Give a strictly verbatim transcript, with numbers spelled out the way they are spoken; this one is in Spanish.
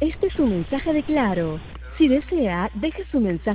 Este es un mensaje de Claro. Si desea, deje su mensaje